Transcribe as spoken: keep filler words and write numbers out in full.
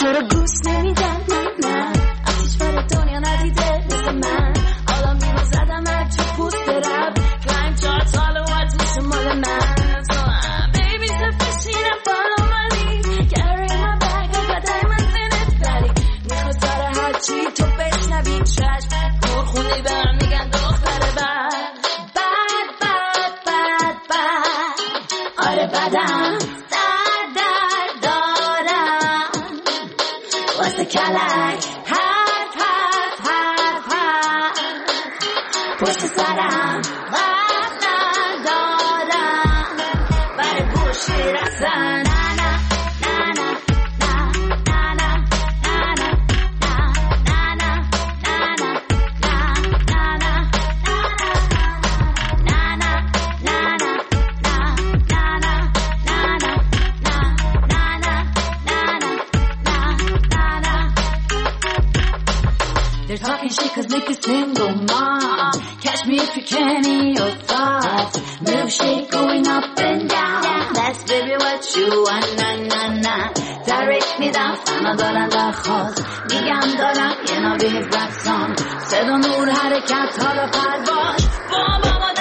تو رو گوش نمیدن من نه آتیش بر دنیا ندیده مثل من حالا میرو زدم هر چه پوست رب کلایم چهار سال و از میشه مال من So uh, baby so fishing and follow my lead Carry my bag I got diamonds in it ولی میخواد سر هر چی تو بشنوی چشم دور خونی به هم میگن دختر بد بد بد بد بد آره بدم در در دارم واسه کلک حرف حرف حرف حرف پشت سرم وقت ندارم برای گوشی رسن They're talking shit cause Nick is single mom Catch me if you can in your thoughts Milkshake going up and down That's baby what you want na na na Direct میدم فنا دارن درخواست میگم دارم یه نوی رپ سان صدا نور حرکت حالا پرواز بابا